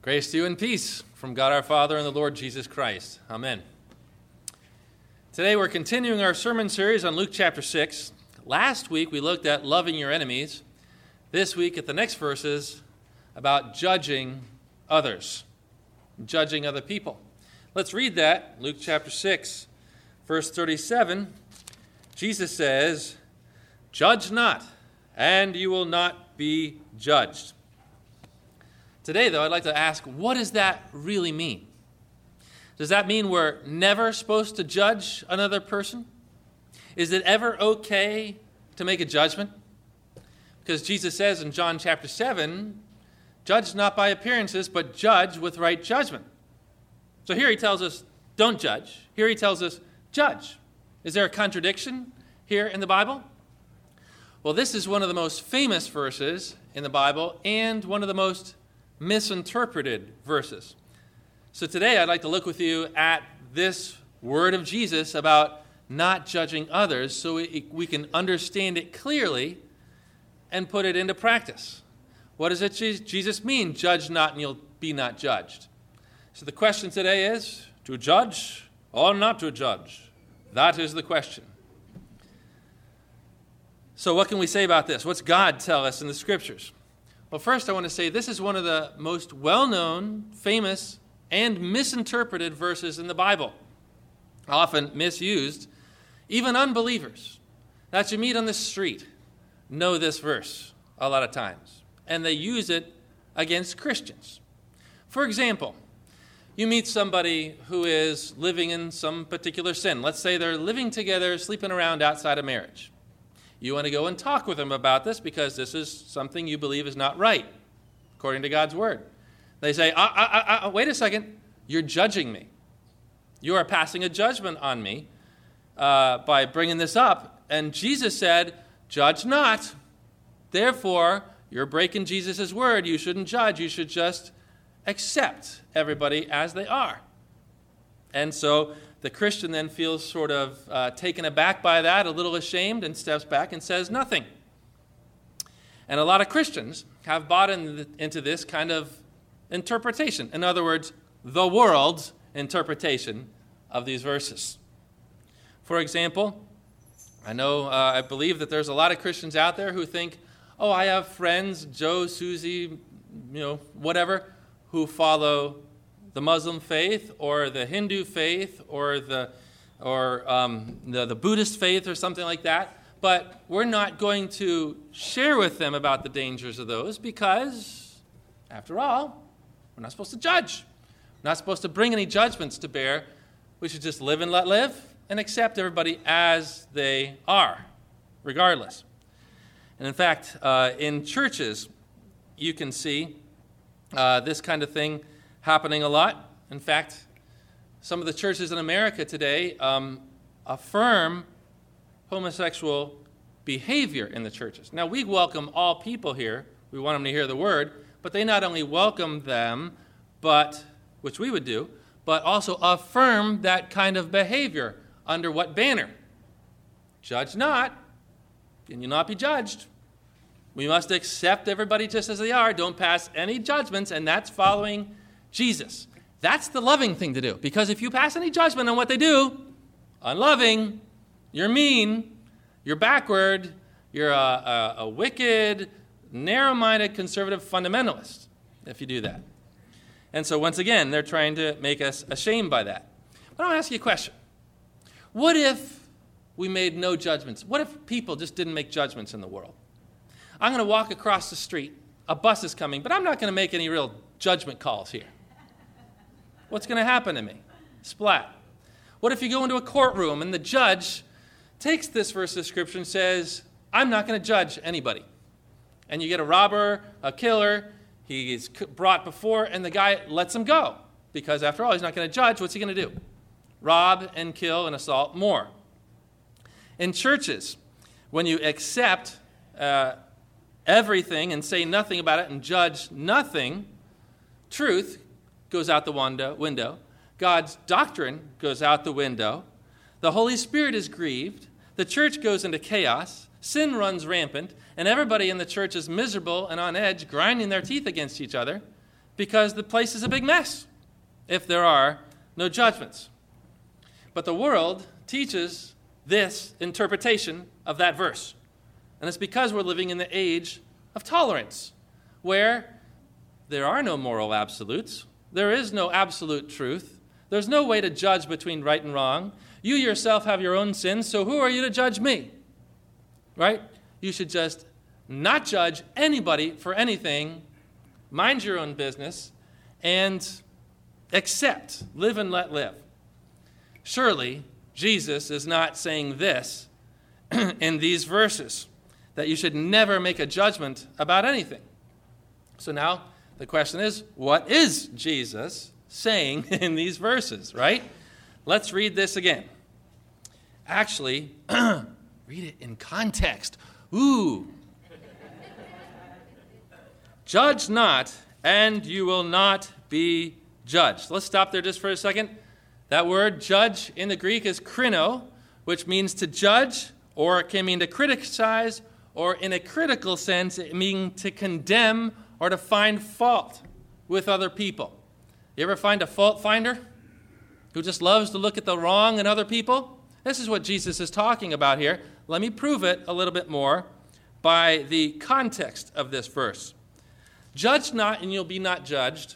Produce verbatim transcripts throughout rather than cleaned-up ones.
Grace to you and peace from God our Father and the Lord Jesus Christ. Amen. Today we're continuing our sermon series on Luke chapter six. Last week we looked at loving your enemies. This week at the next verses about judging others, judging other people. Let's read that. Luke chapter six, verse thirty-seven. Jesus says, "Judge not, and you will not be judged." Today, though, I'd like to ask, what does that really mean? Does that mean we're never supposed to judge another person? Is it ever okay to make a judgment? Because Jesus says in John chapter seven, "Judge not by appearances, but judge with right judgment." So here he tells us, don't judge. Here he tells us, judge. Is there a contradiction here in the Bible? Well, this is one of the most famous verses in the Bible and one of the most misinterpreted verses. So today I'd like to look with you at this word of Jesus about not judging others so we, we can understand it clearly and put it into practice. What does it Jesus mean, judge not and you'll be not judged? So the question today is, to judge or not to judge? That is the question. So what can we say about this? What's God tell us in the Scriptures? Well, first I want to say this is one of the most well-known, famous, and misinterpreted verses in the Bible, often misused. Even unbelievers that you meet on the street know this verse a lot of times, and they use it against Christians. For example, you meet somebody who is living in some particular sin. Let's say they're living together, sleeping around outside of marriage. You want to go and talk with them about this because this is something you believe is not right, according to God's word. They say, uh, uh, uh, wait a second, you're judging me. You are passing a judgment on me uh, by bringing this up. And Jesus said, judge not. Therefore, you're breaking Jesus' word. You shouldn't judge. You should just accept everybody as they are. And so the Christian then feels sort of uh, taken aback by that, a little ashamed, and steps back and says nothing. And a lot of Christians have bought in the, into this kind of interpretation. In other words, the world's interpretation of these verses. For example, I know, uh, I believe that there's a lot of Christians out there who think, oh, I have friends, Joe, Susie, you know, whatever, who follow the Muslim faith or the Hindu faith or the or um, the, the Buddhist faith or something like that. But we're not going to share with them about the dangers of those because, after all, we're not supposed to judge. We're not supposed to bring any judgments to bear. We should just live and let live and accept everybody as they are, regardless. And in fact, uh, in churches, you can see uh, this kind of thing happening a lot. In fact, some of the churches in America today um, affirm homosexual behavior in the churches. Now, we welcome all people here. We want them to hear the word, but they not only welcome them, but which we would do, but also affirm that kind of behavior. Under what banner? Judge not, and you'll not be judged. We must accept everybody just as they are. Don't pass any judgments, and that's following Jesus. That's the loving thing to do. Because if you pass any judgment on what they do, unloving, you're mean, you're backward, you're a, a, a wicked, narrow-minded, conservative fundamentalist if you do that. And so once again, they're trying to make us ashamed by that. But I want to ask you a question. What if we made no judgments? What if people just didn't make judgments in the world? I'm going to walk across the street. A bus is coming, but I'm not going to make any real judgment calls here. What's going to happen to me? Splat. What if you go into a courtroom and the judge takes this verse of Scripture and says, I'm not going to judge anybody. And you get a robber, a killer, he's brought before, and the guy lets him go. Because after all, he's not going to judge. What's he going to do? Rob and kill and assault more. In churches, when you accept uh, everything and say nothing about it and judge nothing, truth goes out the window. God's doctrine goes out the window. The Holy Spirit is grieved. The church goes into chaos. Sin runs rampant. And everybody in the church is miserable and on edge, grinding their teeth against each other because the place is a big mess if there are no judgments. But the world teaches this interpretation of that verse. And it's because we're living in the age of tolerance, where there are no moral absolutes. There is no absolute truth. There's no way to judge between right and wrong. You yourself have your own sins, so who are you to judge me? Right? You should just not judge anybody for anything, mind your own business, and accept, live and let live. Surely, Jesus is not saying this in these verses, that you should never make a judgment about anything. So now the question is, what is Jesus saying in these verses, right? Let's read this again. Actually, read it in context. Ooh. Judge not, and you will not be judged. Let's stop there just for a second. That word judge in the Greek is krino, which means to judge, or it can mean to criticize, or in a critical sense, it means to condemn or to find fault with other people. You ever find a fault finder who just loves to look at the wrong in other people? This is what Jesus is talking about here. Let me prove it a little bit more by the context of this verse. Judge not, and you'll be not judged.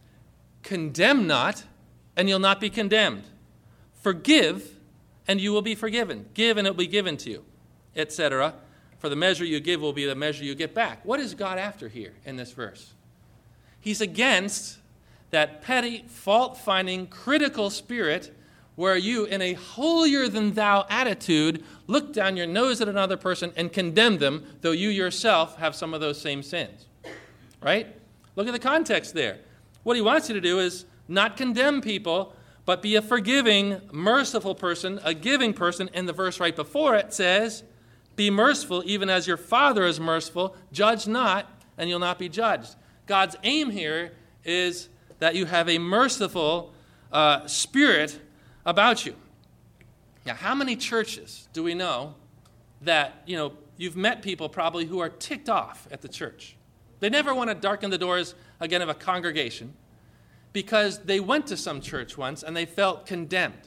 Condemn not, and you'll not be condemned. Forgive, and you will be forgiven. Give, and it will be given to you, et cetera. For the measure you give will be the measure you get back. What is God after here in this verse? He's against that petty, fault-finding, critical spirit where you, in a holier-than-thou attitude, look down your nose at another person and condemn them, though you yourself have some of those same sins. Right? Look at the context there. What he wants you to do is not condemn people, but be a forgiving, merciful person, a giving person. And the verse right before it says, be merciful even as your Father is merciful. Judge not, and you'll not be judged. God's aim here is that you have a merciful uh, spirit about you. Now, how many churches do we know that, you know, you've met people probably who are ticked off at the church? They never want to darken the doors again of a congregation because they went to some church once and they felt condemned.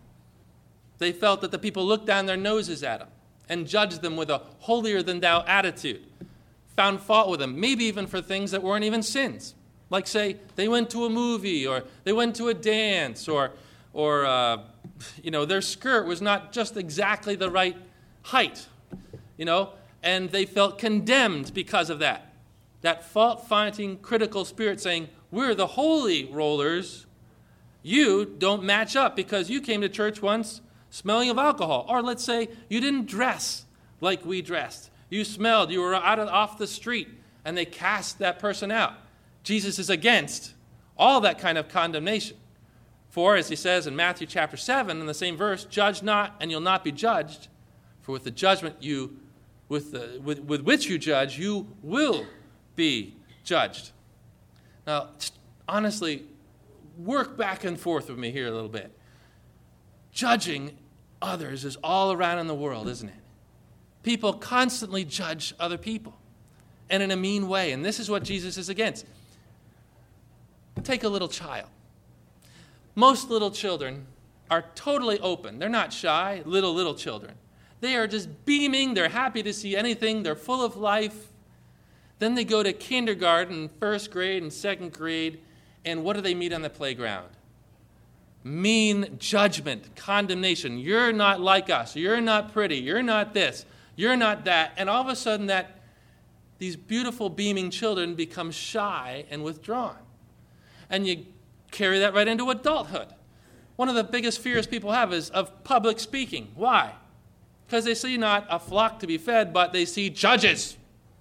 They felt that the people looked down their noses at them and judged them with a holier-than-thou attitude, found fault with them, maybe even for things that weren't even sins. Like, say, they went to a movie or they went to a dance or, or uh, you know, their skirt was not just exactly the right height, you know, and they felt condemned because of that. That fault-finding, critical spirit saying, we're the holy rollers. You don't match up because you came to church once smelling of alcohol. Or let's say you didn't dress like we dressed. You smelled. You were out of, off the street, and they cast that person out. Jesus is against all that kind of condemnation. For, as he says in Matthew chapter seven, in the same verse, judge not, and you'll not be judged. For with the judgment you, with, the, with, with which you judge, you will be judged. Now, honestly, work back and forth with me here a little bit. Judging others is all around in the world, isn't it? People constantly judge other people, and in a mean way, and this is what Jesus is against. Take a little child. Most little children are totally open. They're not shy, little, little children. They are just beaming. They're happy to see anything. They're full of life. Then they go to kindergarten, first grade, and second grade, and what do they meet on the playground? Mean judgment, condemnation. You're not like us. You're not pretty. You're not this. You're not that. And all of a sudden, that these beautiful, beaming children become shy and withdrawn. And you carry that right into adulthood. One of the biggest fears people have is of public speaking. Why? Because they see not a flock to be fed, but they see judges.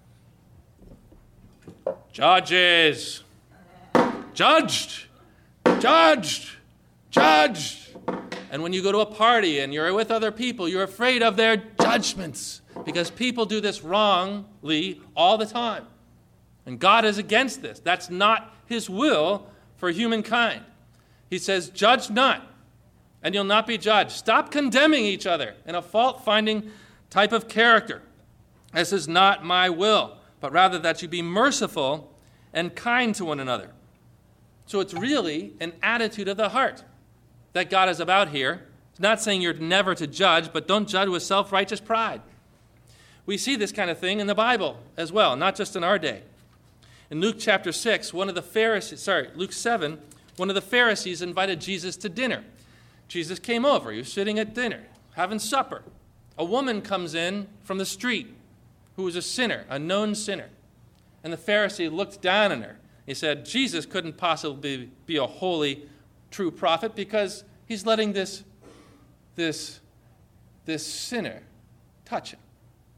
Judges. Judged. Judged. Judged. And when you go to a party and you're with other people, you're afraid of their judgments because people do this wrongly all the time. And God is against this. That's not his will for humankind. He says, judge not, and you'll not be judged. Stop condemning each other in a fault-finding type of character. This is not my will, but rather that you be merciful and kind to one another. So it's really an attitude of the heart that God is about here. It's not saying you're never to judge, but don't judge with self-righteous pride. We see this kind of thing in the Bible as well, not just in our day. In Luke chapter six, one of the Pharisees, sorry, Luke seven, one of the Pharisees invited Jesus to dinner. Jesus came over. He was sitting at dinner, having supper. A woman comes in from the street who was a sinner, a known sinner. And the Pharisee looked down on her. He said, Jesus couldn't possibly be a holy, true prophet because he's letting this, this, this sinner touch him.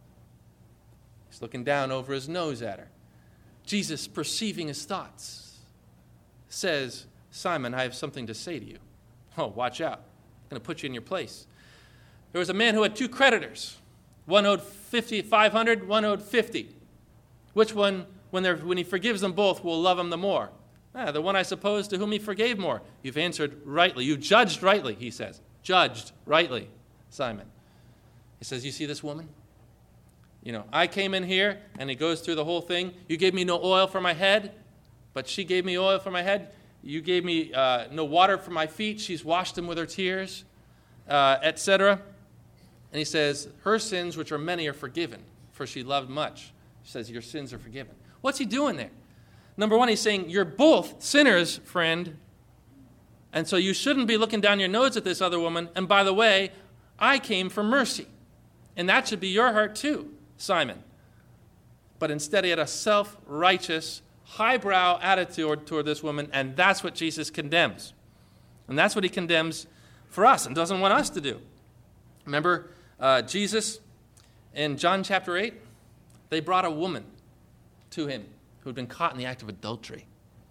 He's looking down over his nose at her. Jesus, perceiving his thoughts, says, Simon, I have something to say to you. Oh, watch out. I'm going to put you in your place. There was a man who had two creditors. One owed fifty, five hundred, one owed fifty. Which one, when, they're, when he forgives them both, will love him the more? Ah, the one, I suppose, to whom he forgave more. You've answered rightly. You judged rightly, he says. Judged rightly, Simon. He says, you see this woman? You know, I came in here, and he goes through the whole thing. You gave me no oil for my head, but she gave me oil for my head. You gave me uh, no water for my feet. She's washed them with her tears, uh, et cetera. And he says, her sins, which are many, are forgiven, for she loved much. He says, your sins are forgiven. What's he doing there? Number one, he's saying, you're both sinners, friend, and so you shouldn't be looking down your nose at this other woman. And by the way, I came for mercy. And that should be your heart too, Simon. But instead he had a self-righteous, highbrow attitude toward this woman, and that's what Jesus condemns. And that's what he condemns for us and doesn't want us to do. Remember uh, Jesus in John chapter eight? They brought a woman to him who had been caught in the act of adultery.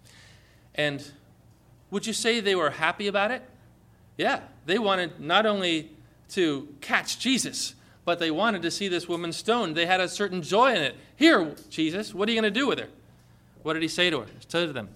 And would you say they were happy about it? Yeah, they wanted not only to catch Jesus, but they wanted to see this woman stoned. They had a certain joy in it. Here, Jesus, what are you going to do with her? What did he say to her? He said to them,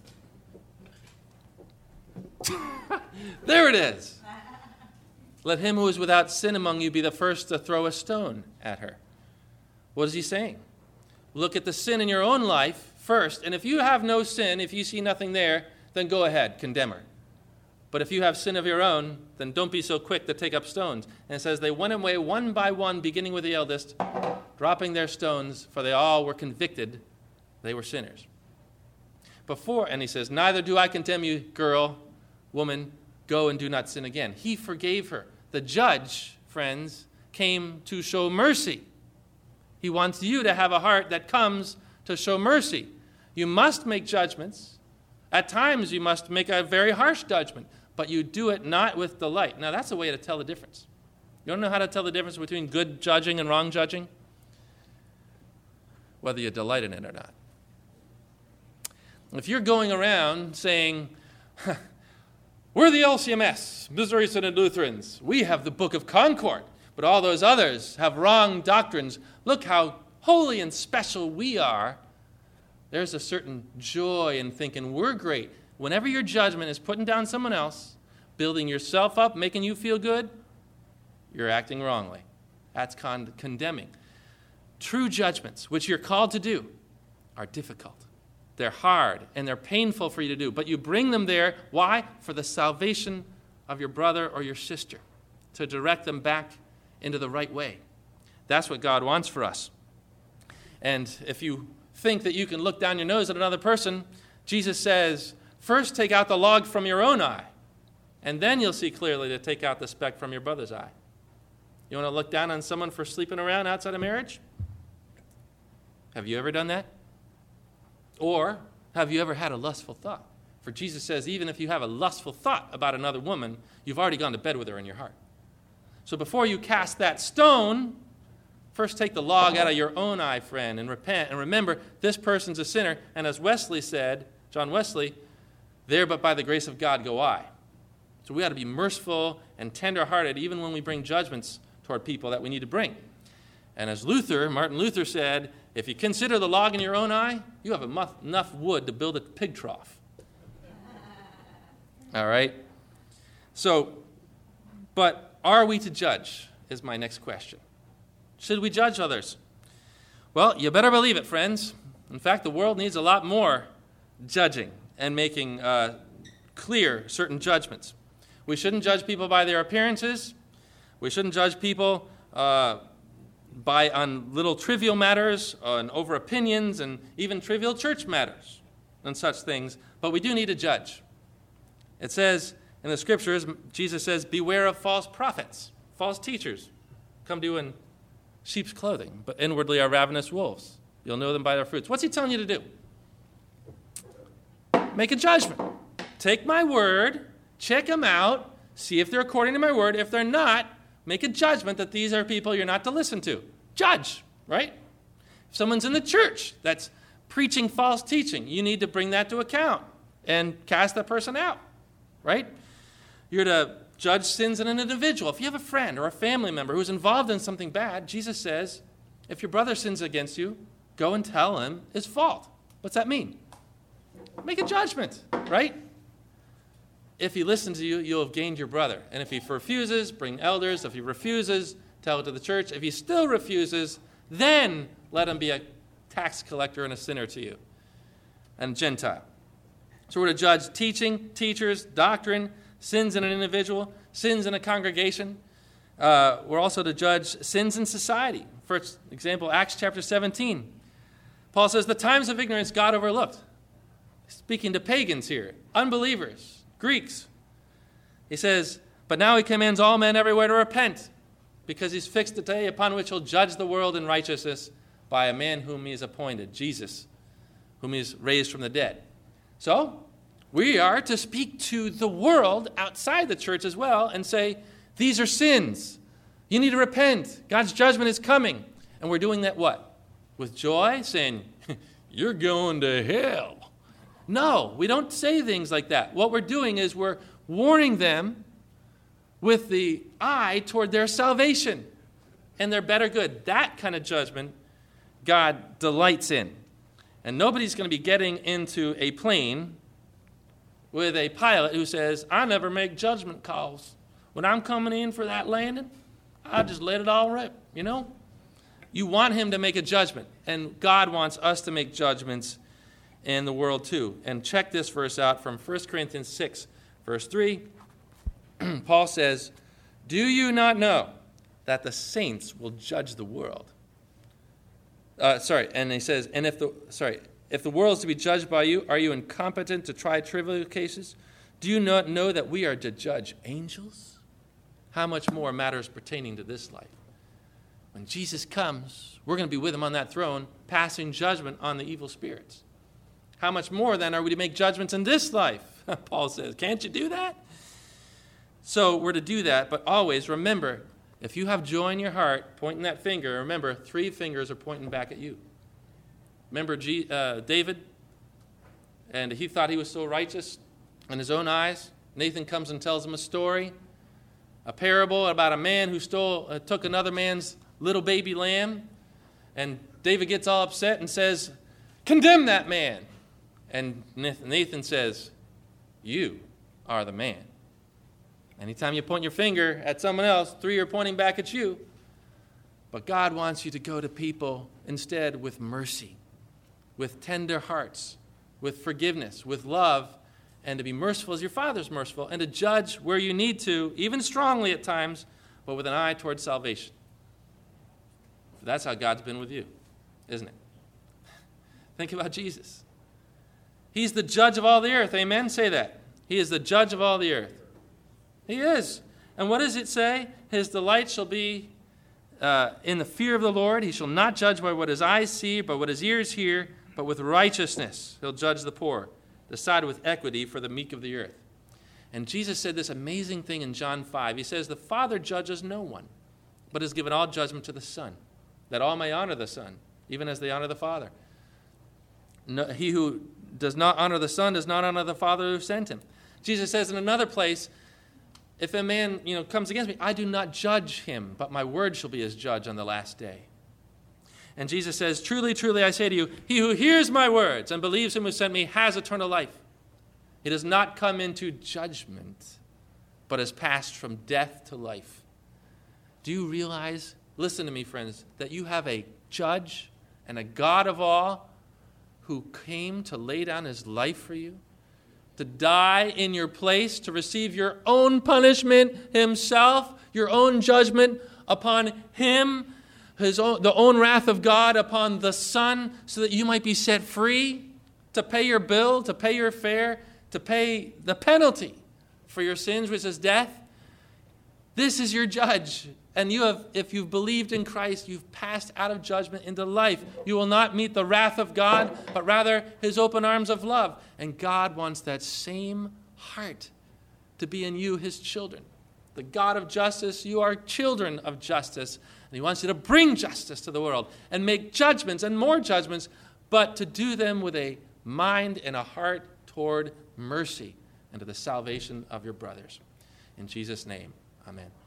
there it is. Let him who is without sin among you be the first to throw a stone at her. What is he saying? Look at the sin in your own life first, and if you have no sin, if you see nothing there, then go ahead, condemn her. But if you have sin of your own, then don't be so quick to take up stones. And it says they went away one by one, beginning with the eldest, dropping their stones, for they all were convicted they were sinners. Before, and he says, neither do I condemn you, girl, woman, go and do not sin again. He forgave her. The judge, friends, came to show mercy. He wants you to have a heart that comes to show mercy. You must make judgments. At times you must make a very harsh judgment, but you do it not with delight. Now that's a way to tell the difference. You don't know how to tell the difference between good judging and wrong judging? Whether you delight in it or not. If you're going around saying, we're the L C M S, Missouri Synod Lutherans. We have the Book of Concord, but all those others have wrong doctrines. Look how holy and special we are. There's a certain joy in thinking we're great. Whenever your judgment is putting down someone else, building yourself up, making you feel good, you're acting wrongly. That's con- condemning. True judgments, which you're called to do, are difficult. They're hard, and they're painful for you to do. But you bring them there. Why? For the salvation of your brother or your sister, to direct them back into the right way. That's what God wants for us. And if you think that you can look down your nose at another person, Jesus says, first take out the log from your own eye, and then you'll see clearly to take out the speck from your brother's eye. You want to look down on someone for sleeping around outside of marriage? Have you ever done that? Or have you ever had a lustful thought? For Jesus says, even if you have a lustful thought about another woman, you've already gone to bed with her in your heart. So before you cast that stone, first take the log out of your own eye, friend, and repent. And remember, this person's a sinner. And as Wesley said, John Wesley, there but by the grace of God go I. So we ought to be merciful and tender-hearted even when we bring judgments toward people that we need to bring. And as Luther, Martin Luther said, if you consider the log in your own eye, you have enough wood to build a pig trough. All right? So, but are we to judge, is my next question. Should we judge others? Well, you better believe it, friends. In fact, the world needs a lot more judging and making uh, clear certain judgments. We shouldn't judge people by their appearances. We shouldn't judge people uh, by on little trivial matters, on over opinions, and even trivial church matters and such things. But we do need to judge. It says in the scriptures, Jesus says, beware of false prophets, false teachers, come to you in sheep's clothing, but inwardly are ravenous wolves. You'll know them by their fruits. What's he telling you to do? Make a judgment. Take my word, check them out, see if they're according to my word. If they're not, make a judgment that these are people you're not to listen to. Judge, right? If someone's in the church that's preaching false teaching, you need to bring that to account and cast that person out, right? You're to judge sins in an individual. If you have a friend or a family member who's involved in something bad, Jesus says, if your brother sins against you, go and tell him his fault. What's that mean? Make a judgment, right? If he listens to you, you'll have gained your brother. And if he refuses, bring elders. If he refuses, tell it to the church. If he still refuses, then let him be a tax collector and a sinner to you, and Gentile. So we're to judge teaching, teachers, doctrine, sins in an individual, sins in a congregation. Uh, we're also to judge sins in society. For example, Acts chapter seventeen. Paul says, the times of ignorance God overlooked. Speaking to pagans here, unbelievers, Greeks. He says, but now he commands all men everywhere to repent, because he's fixed the day upon which he'll judge the world in righteousness by a man whom he has appointed, Jesus, whom he has raised from the dead. So, we are to speak to the world outside the church as well and say, these are sins. You need to repent. God's judgment is coming. And we're doing that what? With joy, saying, you're going to hell. No, we don't say things like that. What we're doing is we're warning them with the eye toward their salvation and their better good. That kind of judgment God delights in. And nobody's going to be getting into a plane with a pilot who says, I never make judgment calls. When I'm coming in for that landing, I just let it all rip, you know? You want him to make a judgment, and God wants us to make judgments in the world too. And check this verse out from First Corinthians six, verse three. Paul says, do you not know that the saints will judge the world? Uh, sorry, and he says, and if the sorry, if the world is to be judged by you, are you incompetent to try trivial cases? Do you not know that we are to judge angels? How much more matters pertaining to this life? When Jesus comes, we're going to be with him on that throne, passing judgment on the evil spirits. How much more then are we to make judgments in this life? Paul says, can't you do that? So we're to do that, but always remember, if you have joy in your heart, pointing that finger, remember, three fingers are pointing back at you. Remember G, uh, David? And he thought he was so righteous in his own eyes. Nathan comes and tells him a story, a parable about a man who stole, uh, took another man's little baby lamb. And David gets all upset and says, condemn that man. And Nathan says, you are the man. Anytime you point your finger at someone else, three are pointing back at you. But God wants you to go to people instead with mercy, with tender hearts, with forgiveness, with love, and to be merciful as your Father's merciful, and to judge where you need to, even strongly at times, but with an eye towards salvation. That's how God's been with you, isn't it? Think about Jesus. He's the judge of all the earth. Amen? Say that. He is the judge of all the earth. He is. And what does it say? His delight shall be uh, in the fear of the Lord. He shall not judge by what his eyes see, by what his ears hear, but with righteousness he'll judge the poor, decide with equity for the meek of the earth. And Jesus said this amazing thing in John five. He says, the Father judges no one, but has given all judgment to the Son, that all may honor the Son, even as they honor the Father. No, he who does not honor the Son does not honor the Father who sent him. Jesus says in another place, if a man, you know, comes against me, I do not judge him, but my word shall be his judge on the last day. And Jesus says, truly, truly, I say to you, he who hears my words and believes him who sent me has eternal life. He does not come into judgment, but has passed from death to life. Do you realize, listen to me, friends, that you have a judge and a God of all who came to lay down his life for you, to die in your place, to receive your own punishment himself, your own judgment upon him, his own, the own wrath of God upon the Son, so that you might be set free to pay your bill, to pay your fare, to pay the penalty for your sins, which is death. This is your judge. And you have, if you've believed in Christ, you've passed out of judgment into life. You will not meet the wrath of God, but rather his open arms of love. And God wants that same heart to be in you, his children. The God of justice, you are children of justice. And he wants you to bring justice to the world and make judgments and more judgments, but to do them with a mind and a heart toward mercy and to the salvation of your brothers. In Jesus' name, amen.